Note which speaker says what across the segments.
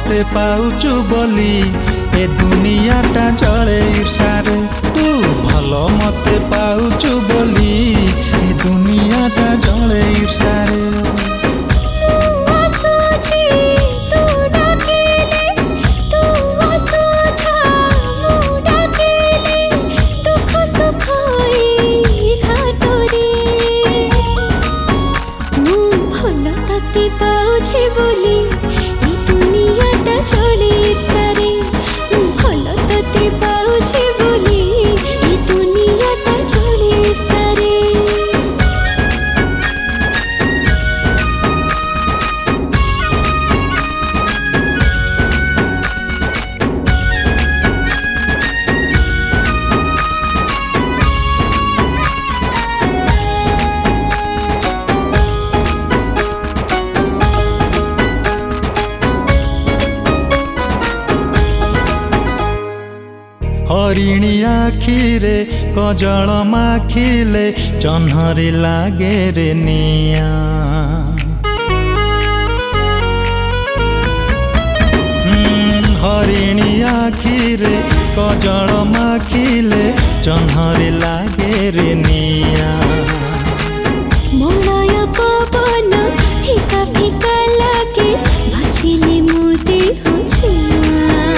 Speaker 1: मते पाउचु बोली ए दुनियाटा चले ईर्षारे तू भलो मते पाउचु बोली ए दुनियाटा चले ईर्षारे
Speaker 2: बोली ए दुनियाटा चले ईर्षारे भलो तते पाउछे बोली ए दुनियाटा चले ईर्षारे
Speaker 1: हरिणी आखिरे कजल माखिले चन्हरे लागे रे निया हरिणी आखिरे कजल माखिले चन्हरे लागे रे निया
Speaker 2: मलय पवन फिका फिका लागे भाजिले मो देह छुआ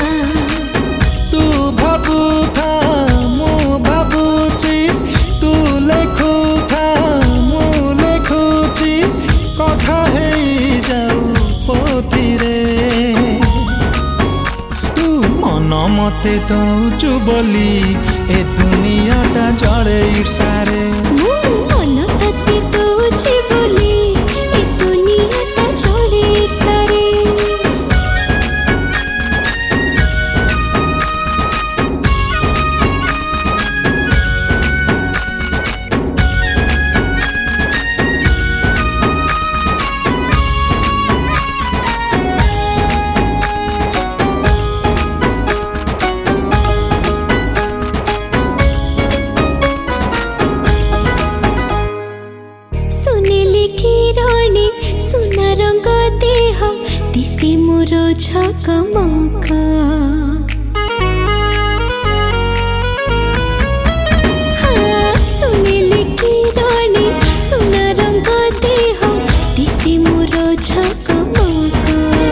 Speaker 1: कथा है जाऊ पोथिरे तू मन मते दौचु बोली ए दुनियाटा चले ईर्षारे
Speaker 2: मन तते दौचे बोली ए दुनियाटा चले ईर्षारे सुना रंग देह दिसे मोर झकमक सुनिले किरणी सुना रंग देह दिसे मोर झकमक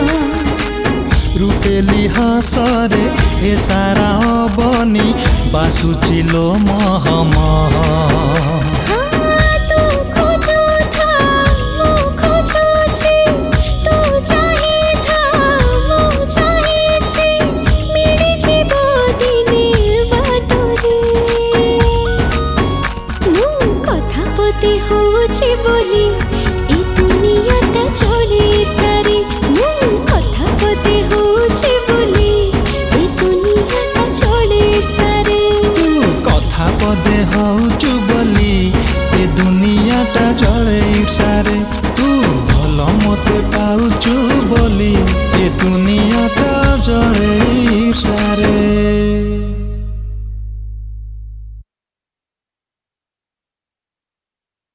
Speaker 1: रुपेली हसरे ए सारा बनी बासुचिलो महमह
Speaker 2: बोली ए दुनियाटा चले ईर्षारे कथा पते होछे बोली ए दुनियाटा चले ईर्षारे
Speaker 1: तू कथा पदे होचु बोली